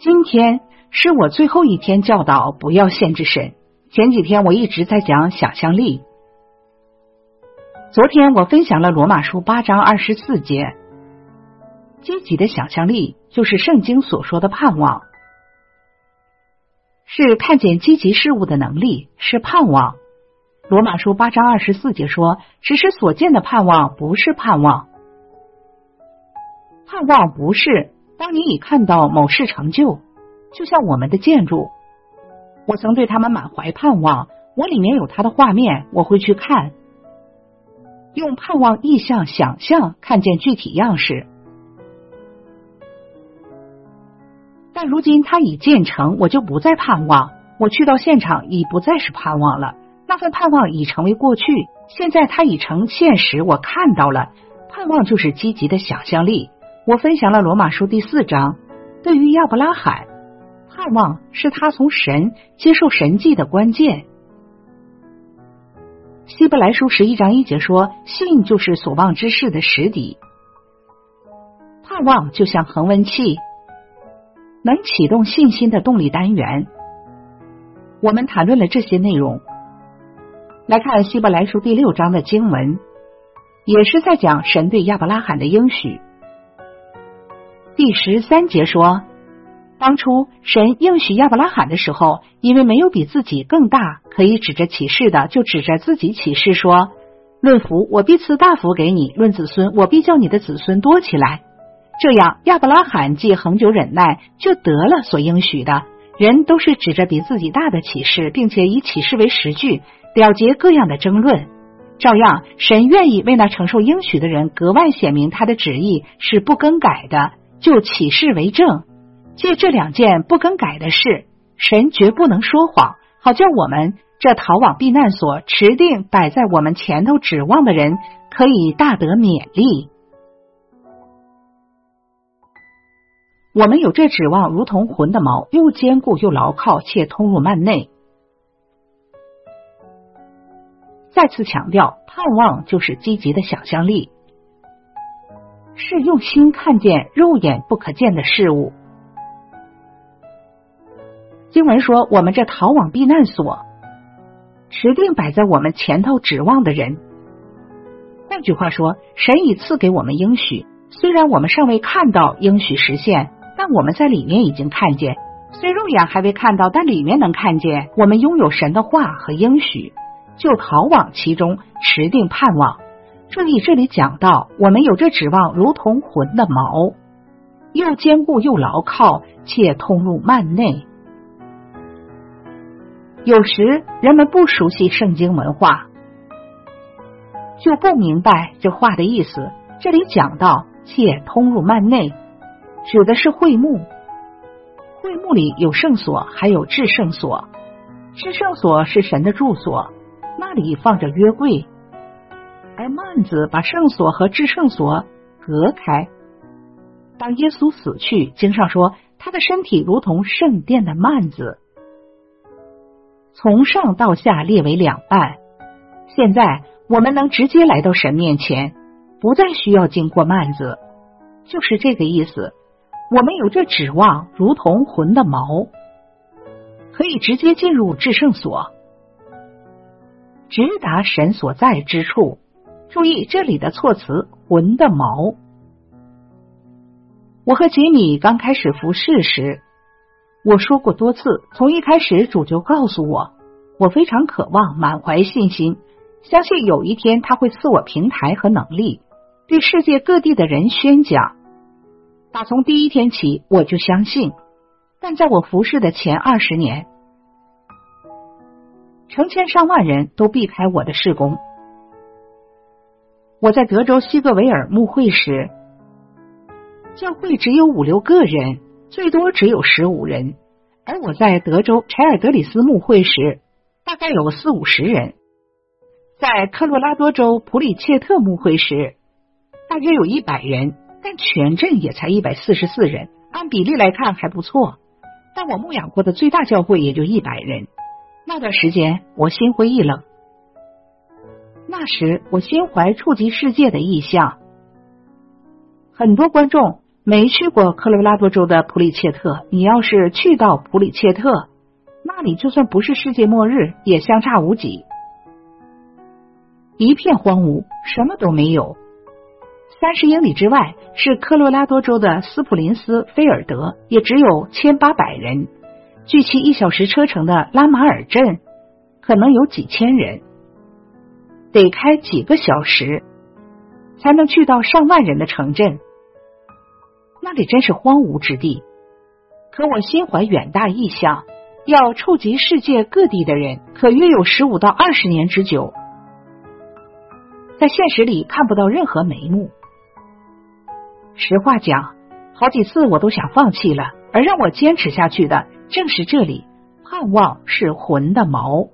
今天是我最后一天教导不要限制神。前几天我一直在讲想象力。昨天我分享了罗马书8章24节，积极的想象力就是圣经所说的盼望，是看见积极事物的能力，是盼望。罗马书8章24节说，只是所见的盼望不是盼望。盼望不是当你已看到某事成就，就像我们的建筑，我曾对他们满怀盼望，我里面有他的画面，我会去看，用盼望意象想象看见具体样式。但如今它已建成，我就不再盼望，我去到现场已不再是盼望了，那份盼望已成为过去，现在它已成现实，我看到了。盼望就是积极的想象力。我分享了罗马书第4章，对于亚伯拉罕，盼望是他从神接受神迹的关键。希伯来书11章1节说，信就是所望之事的实底。盼望就像恒温器，能启动信心的动力单元。我们谈论了这些内容。来看希伯来书第6章的经文，也是在讲神对亚伯拉罕的应许。第13节说，当初神应许亚伯拉罕的时候，因为没有比自己更大可以指着启示的，就指着自己启示说，论福我必赐大福给你，论子孙我必叫你的子孙多起来。这样亚伯拉罕既恒久忍耐，就得了所应许的。人都是指着比自己大的启示，并且以启示为实据，了结各样的争论。照样神愿意为那承受应许的人格外显明他的旨意是不更改的，就启示为证。借这2件不更改的事，神绝不能说谎，好叫我们这逃往避难所持定摆在我们前头指望的人可以大得勉励。我们有这指望如同魂的锚，又坚固又牢靠，且通入幔内。再次强调，盼望就是积极的想象力，是用心看见肉眼不可见的事物。经文说，我们这逃往避难所持定摆在我们前头指望的人。换句话说，神已赐给我们应许，虽然我们尚未看到应许实现，但我们在里面已经看见，虽肉眼还未看到，但里面能看见。我们拥有神的话和应许，就逃往其中，持定盼望。注意这里讲到，我们有这指望如同魂的锚，又坚固又牢靠，且通入幔内。有时人们不熟悉圣经文化，就不明白这话的意思。这里讲到且通入幔内，指的是会幕。会幕里有圣所，还有至圣所。至圣所是神的住所，那里放着约柜，而幔子把圣所和至圣所隔开。当耶稣死去，经上说他的身体如同圣殿的幔子，从上到下列为2半。现在我们能直接来到神面前，不再需要经过幔子，就是这个意思。我们有这指望如同魂的锚，可以直接进入至圣所，直达神所在之处。注意这里的措辞，魂的锚。我和吉米刚开始服侍时，我说过多次，从一开始主就告诉我，我非常渴望，满怀信心，相信有一天他会赐我平台和能力，对世界各地的人宣讲。打从第一天起，我就相信。但在我服侍的前20年，成千上万人都避开我的事工。我在德州西格维尔牧会时，教会只有5-6个人，最多只有15人，而我在德州柴尔德里斯牧会时，大概有40-50人。在科罗拉多州普里切特牧会时，大约有100人，但全镇也才144人，按比例来看还不错。但我牧养过的最大教会也就100人。那段时间我心灰意冷，那时我心怀触及世界的意向。很多观众没去过科罗拉多州的普里切特，你要是去到普里切特，那里就算不是世界末日，也相差无几。一片荒芜，什么都没有。30英里之外是科罗拉多州的斯普林斯菲尔德，也只有1800人。距其1小时车程的拉马尔镇，可能有几千人，得开几个小时才能去到上万人的城镇。那里真是荒芜之地。可我心怀远大意向，要触及世界各地的人，可约有15到20年之久。在现实里看不到任何眉目。实话讲，好几次我都想放弃了，而让我坚持下去的正是这里。盼望是魂的锚。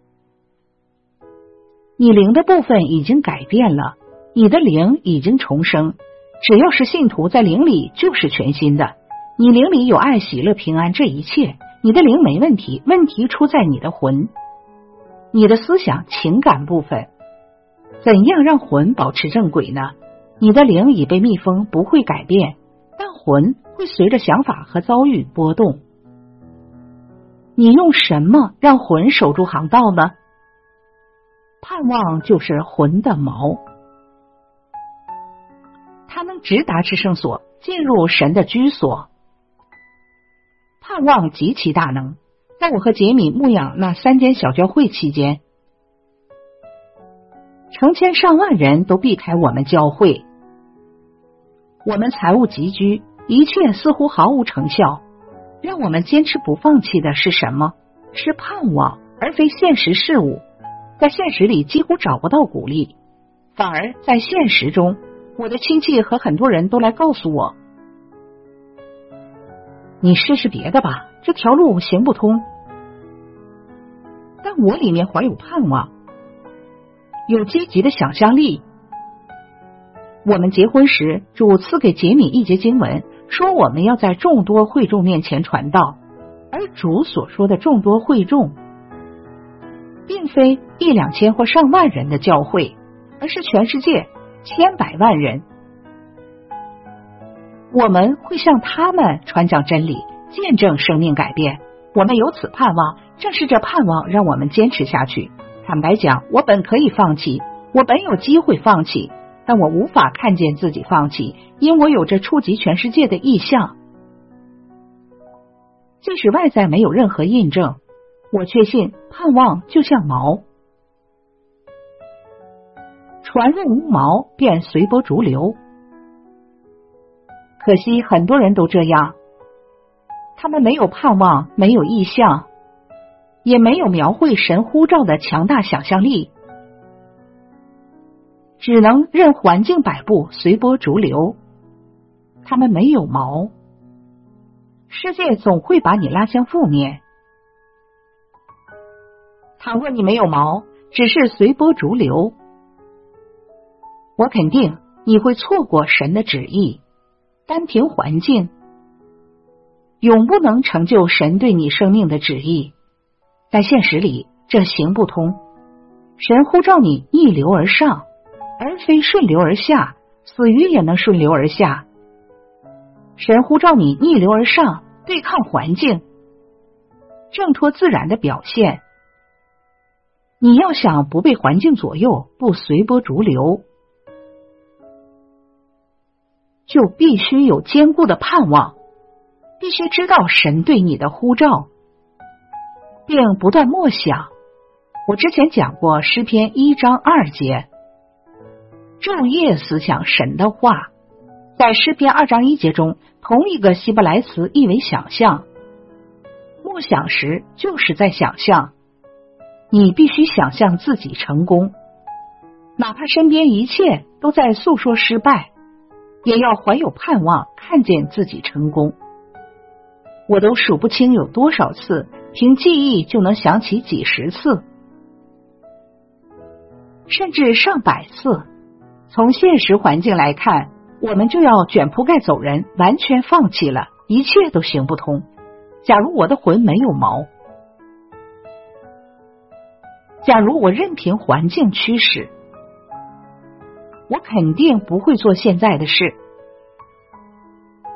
你灵的部分已经改变了，你的灵已经重生。只要是信徒，在灵里就是全新的。你灵里有爱、喜乐、平安，这一切，你的灵没问题，问题出在你的魂，你的思想、情感部分。怎样让魂保持正轨呢？你的灵已被密封，不会改变，但魂会随着想法和遭遇波动。你用什么让魂守住航道呢？盼望就是魂的锚，它能直达至圣所，进入神的居所。盼望极其大能。在我和杰米牧养那3间小教会期间，成千上万人都避开我们教会。我们财务拮据，一切似乎毫无成效。让我们坚持不放弃的是什么？是盼望，而非现实事物。在现实里几乎找不到鼓励，反而在现实中，我的亲戚和很多人都来告诉我，你试试别的吧，这条路行不通。但我里面怀有盼望，有积极的想象力。我们结婚时，主赐给杰米一节经文，说我们要在众多会众面前传道，而主所说的众多会众，并非1、2千或上万人的教会，而是全世界千百万人。我们会向他们传讲真理，见证生命改变。我们有此盼望，正是这盼望让我们坚持下去。坦白讲，我本可以放弃，我本有机会放弃，但我无法看见自己放弃，因我有着触及全世界的意向。即使外在没有任何印证，我确信盼望就像锚，船若无锚，便随波逐流。可惜很多人都这样，他们没有盼望，没有意向，也没有描绘神呼召的强大想象力，只能任环境摆布，随波逐流。他们没有锚，世界总会把你拉向负面。倘若你没有锚，只是随波逐流，我肯定你会错过神的旨意。单凭环境，永不能成就神对你生命的旨意。在现实里，这行不通。神呼召你逆流而上，而非顺流而下，死鱼也能顺流而下。神呼召你逆流而上，对抗环境，挣脱自然的表现。你要想不被环境左右，不随波逐流，就必须有坚固的盼望，必须知道神对你的呼召，并不断默想。我之前讲过诗篇1章2节，昼夜思想神的话。在诗篇2章1节中，同一个希伯来词意为想象。默想时就是在想象，你必须想象自己成功，哪怕身边一切都在诉说失败，也要怀有盼望，看见自己成功。我都数不清有多少次，凭记忆就能想起几十次，甚至上百次。从现实环境来看，我们就要卷铺盖走人，完全放弃了，一切都行不通。假如我的魂没有锚，假如我任凭环境驱使，我肯定不会做现在的事。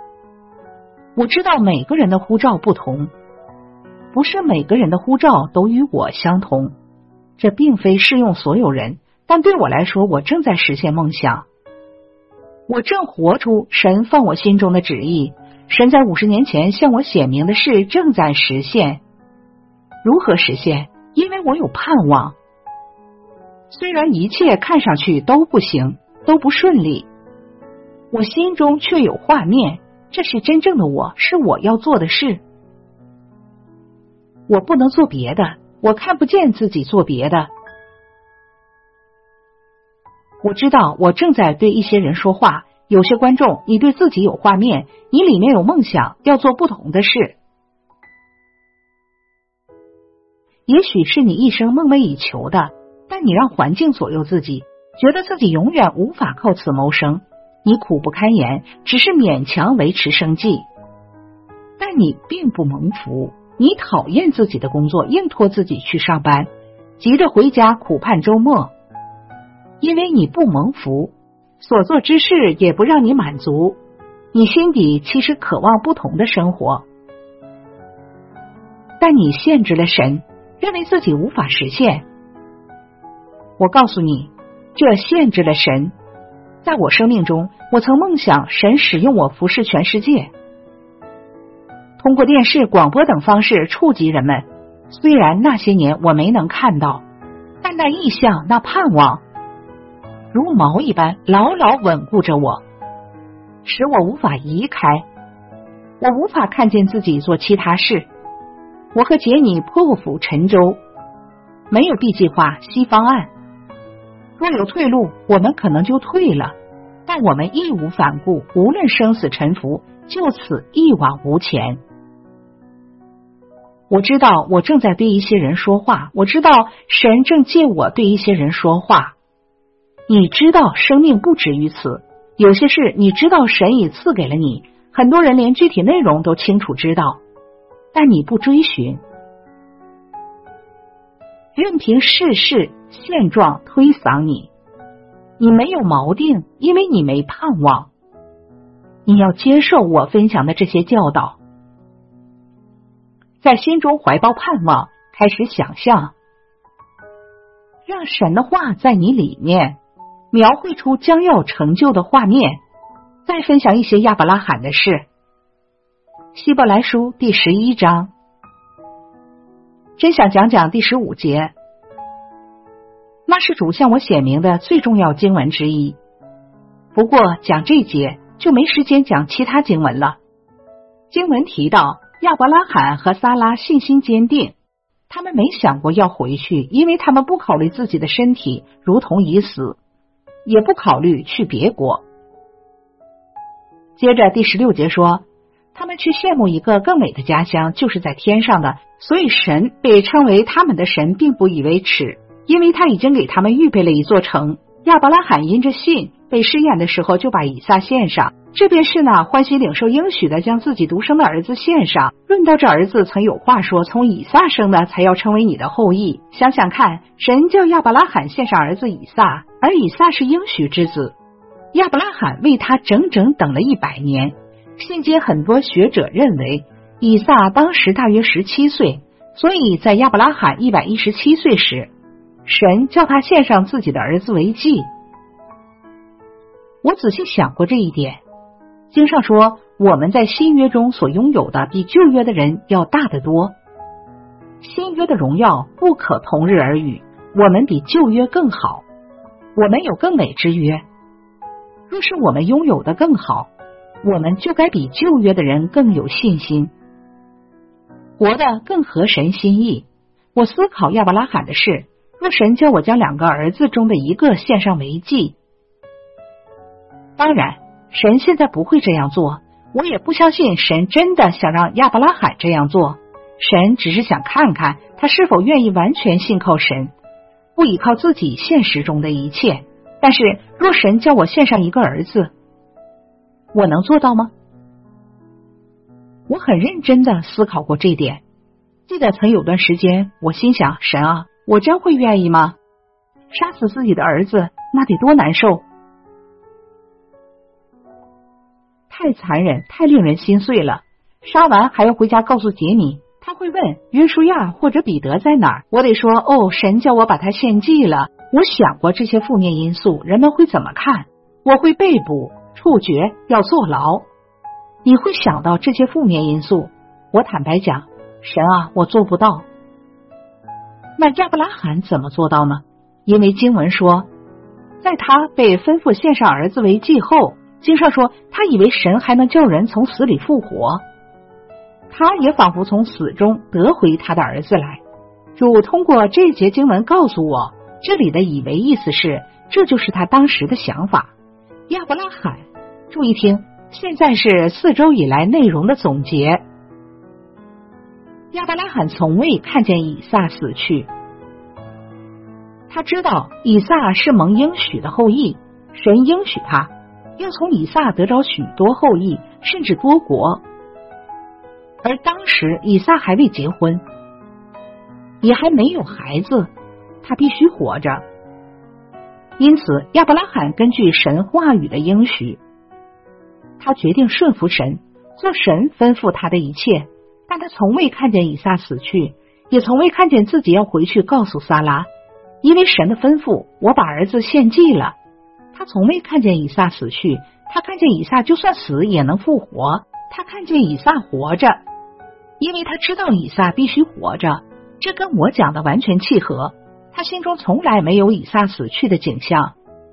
我知道每个人的呼召不同，不是每个人的呼召都与我相同，这并非适用所有人，但对我来说，我正在实现梦想。我正活出神放我心中的旨意，神在50年前向我显明的事正在实现。如何实现？因为我有盼望。虽然一切看上去都不行，都不顺利，我心中却有画面，这是真正的我，是我要做的事。我不能做别的，我看不见自己做别的。我知道我正在对一些人说话，有些观众，你对自己有画面，你里面有梦想，要做不同的事。也许是你一生梦寐以求的，但你让环境左右自己，觉得自己永远无法靠此谋生，你苦不堪言，只是勉强维持生计。但你并不蒙福，你讨厌自己的工作，硬拖自己去上班，急着回家苦盼周末。因为你不蒙福，所做之事也不让你满足，你心底其实渴望不同的生活，但你限制了神，认为自己无法实现。我告诉你，这限制了神。在我生命中，我曾梦想神使用我服侍全世界，通过电视、广播等方式触及人们。虽然那些年我没能看到，但那意向、那盼望如锚一般牢牢稳固着我，使我无法移开。我无法看见自己做其他事。我和杰尼破釜沉舟，没有 B 计划、C 方案。若有退路，我们可能就退了，但我们义无反顾，无论生死沉浮，就此一往无前。我知道我正在对一些人说话，我知道神正借我对一些人说话。你知道生命不止于此，有些事你知道神已赐给了你，很多人连具体内容都清楚知道，但你不追寻，任凭世事现状推搡你。你没有锚定，因为你没盼望。你要接受我分享的这些教导，在心中怀抱盼望，开始想象，让神的话在你里面描绘出将要成就的画面。再分享一些亚伯拉罕的事。希伯来书第11章，真想讲讲第15节，那是主向我显明的最重要经文之一。不过讲这节就没时间讲其他经文了。经文提到亚伯拉罕和撒拉信心坚定，他们没想过要回去，因为他们不考虑自己的身体如同已死，也不考虑去别国。接着第16节说，他们去羡慕一个更美的家乡，就是在天上的，所以神被称为他们的神，并不以为耻，因为他已经给他们预备了一座城。亚伯拉罕因着信被试验的时候，就把以撒献上，这便是那欢喜领受应许的，将自己独生的儿子献上。论到这儿子，曾有话说，从以撒生的才要成为你的后裔。想想看，神叫亚伯拉罕献上儿子以撒，而以撒是应许之子，亚伯拉罕为他整整等了100年。现今很多学者认为以撒当时大约17岁，所以在亚伯拉罕117岁时，神叫他献上自己的儿子为祭。我仔细想过这一点，经上说我们在新约中所拥有的比旧约的人要大得多，新约的荣耀不可同日而语，我们比旧约更好，我们有更美之约。若是我们拥有的更好，我们就该比旧约的人更有信心，活得更合神心意。我思考亚伯拉罕的事，若神叫我将2个儿子中的一个献上为祭，当然神现在不会这样做，我也不相信神真的想让亚伯拉罕这样做，神只是想看看他是否愿意完全信靠神，不依靠自己现实中的一切。但是若神叫我献上1个儿子，我能做到吗？我很认真的思考过这点。记得曾有段时间，我心想，神啊，我真会愿意吗？杀死自己的儿子，那得多难受，太残忍，太令人心碎了。 杀完还要回家告诉杰米，他会问约书亚或者彼得在哪儿，我得说哦，神叫我把他献祭了。我想过这些负面因素人们会怎么看，我会被捕、处决、要坐牢。你会想到这些负面因素，我坦白讲，神啊，我做不到。那亚伯拉罕怎么做到呢？因为经文说，在他被吩咐献上儿子为祭后，经上说他以为神还能叫人从死里复活，他也仿佛从死中得回他的儿子来。主通过这节经文告诉我，这里的以为意思是，这就是他当时的想法。亚伯拉罕，注意听，现在是4周以来内容的总结。亚伯拉罕从未看见以撒死去，他知道以撒是蒙应许的后裔，神应许他要从以撒得着许多后裔，甚至多国。而当时以撒还未结婚，也还没有孩子，他必须活着。因此亚伯拉罕根据神话语的应许，他决定顺服神，做神吩咐他的一切。但他从未看见以撒死去，也从未看见自己要回去告诉撒拉，因为神的吩咐，我把儿子献祭了。他从未看见以撒死去，他看见以撒就算死也能复活，他看见以撒活着，因为他知道以撒必须活着。这跟我讲的完全契合，他心中从来没有以撒死去的景象。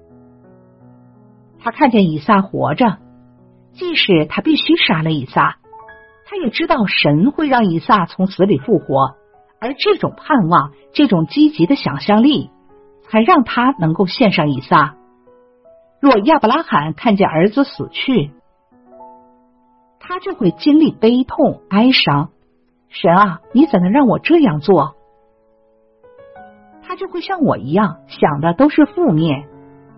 他看见以撒活着，即使他必须杀了以撒，他也知道神会让以撒从死里复活，而这种盼望，这种积极的想象力，才让他能够献上以撒。若亚伯拉罕看见儿子死去，他就会经历悲痛、哀伤。神啊，你怎能让我这样做？他就会像我一样，想的都是负面。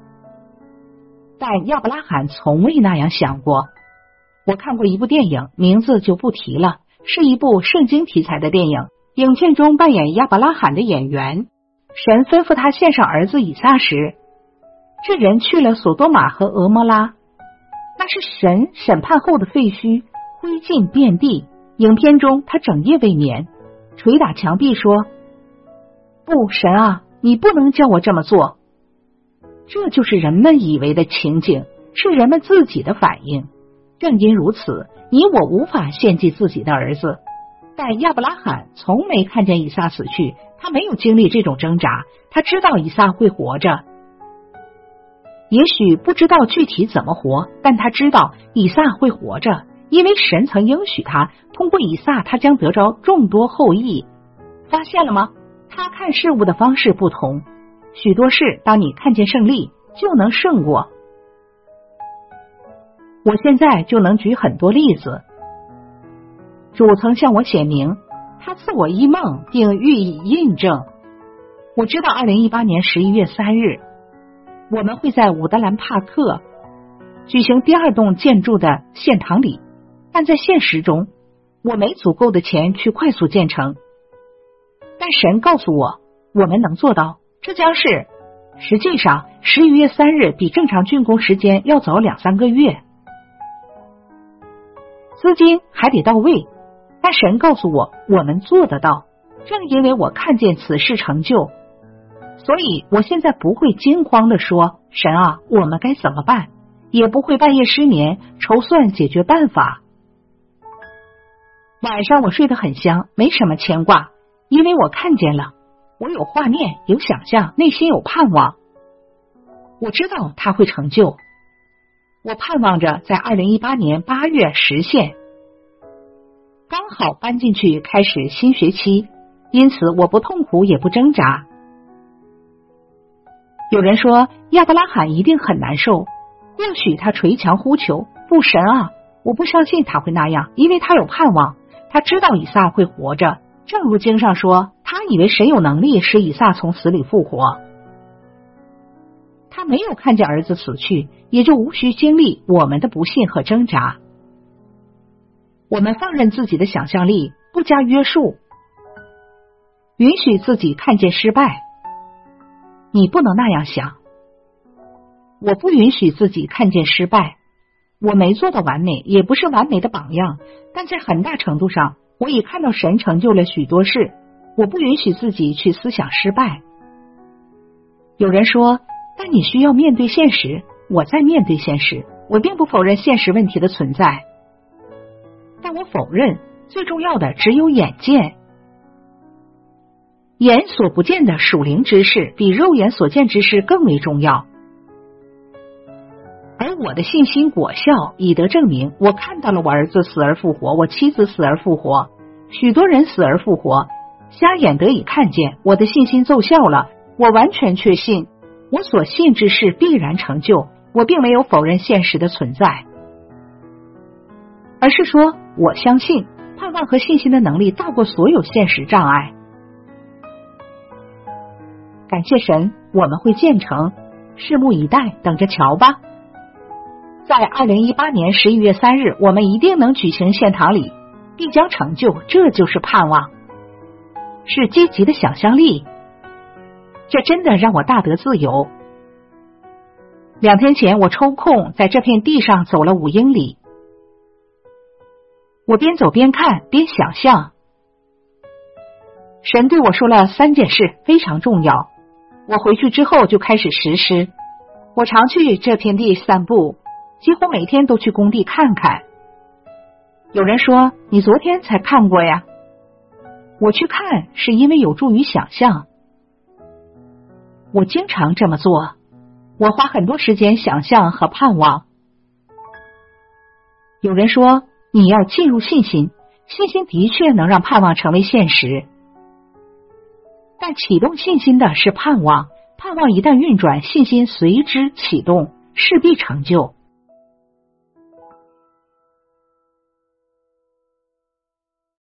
但亚伯拉罕从未那样想过。我看过一部电影，名字就不提了，是一部圣经题材的电影。影片中扮演亚伯拉罕的演员，神吩咐他献上儿子以撒时，这人去了索多玛和俄摩拉，那是神审判后的废墟，灰烬遍地。影片中他整夜未眠，捶打墙壁说，不，神啊，你不能叫我这么做。这就是人们以为的情景，是人们自己的反应。正因如此，你我无法献祭自己的儿子。但亚伯拉罕从没看见以撒死去，他没有经历这种挣扎，他知道以撒会活着。也许不知道具体怎么活，但他知道以撒会活着，因为神曾应许他，通过以撒他将得着众多后裔。发现了吗？他看事物的方式不同，许多事当你看见胜利，就能胜过。我现在就能举很多例子。主曾向我显明，他赐我一梦，并予以印证。我知道2018年11月3日，我们会在伍德兰帕克举行第2栋建筑的献堂礼，但在现实中，我没足够的钱去快速建成。但神告诉我，我们能做到，这将是实际上11月3日比正常竣工时间要早2-3个月。资金还得到位，但神告诉我，我们做得到。正因为我看见此事成就，所以我现在不会惊慌地说，神啊，我们该怎么办？也不会半夜失眠筹算解决办法。晚上我睡得很香，没什么牵挂，因为我看见了，我有画面，有想象，内心有盼望。我知道它会成就。我盼望着在2018年8月实现。刚好搬进去开始新学期，因此我不痛苦也不挣扎。有人说亚伯拉罕一定很难受，或许他捶墙呼求，不，神啊，我不相信他会那样，因为他有盼望，他知道以撒会活着。正如经上说，他以为神有能力使以撒从死里复活。他没有看见儿子死去，也就无需经历我们的不信和挣扎。我们放任自己的想象力，不加约束，允许自己看见失败。你不能那样想。我不允许自己看见失败， 我没做到完美，也不是完美的榜样，但在很大程度上，我已看到神成就了许多事。我不允许自己去思想失败。有人说，但你需要面对现实。我在面对现实，我并不否认现实问题的存在，但我否认最重要的只有眼见。眼所不见的属灵之事比肉眼所见之事更为重要。而我的信心果效已得证明，我看到了我儿子死而复活，我妻子死而复活，许多人死而复活，瞎眼得以看见，我的信心奏效了。我完全确信我所信之事必然成就，我并没有否认现实的存在，而是说我相信盼望和信心的能力大过所有现实障碍。感谢神，我们会建成，拭目以待，等着瞧吧。在2018年11月3日，我们一定能举行献堂礼，必将成就，这就是盼望，是积极的想象力。这真的让我大得自由。2天前，我抽空在这片地上走了5英里，我边走边看边想象。神对我说了3件事，非常重要。我回去之后就开始实施。我常去这片地散步，几乎每天都去工地看看。有人说，你昨天才看过呀？我去看是因为有助于想象。我经常这么做，我花很多时间想象和盼望。有人说，你要进入信心，信心的确能让盼望成为现实。但启动信心的是盼望，盼望一旦运转，信心随之启动，势必成就。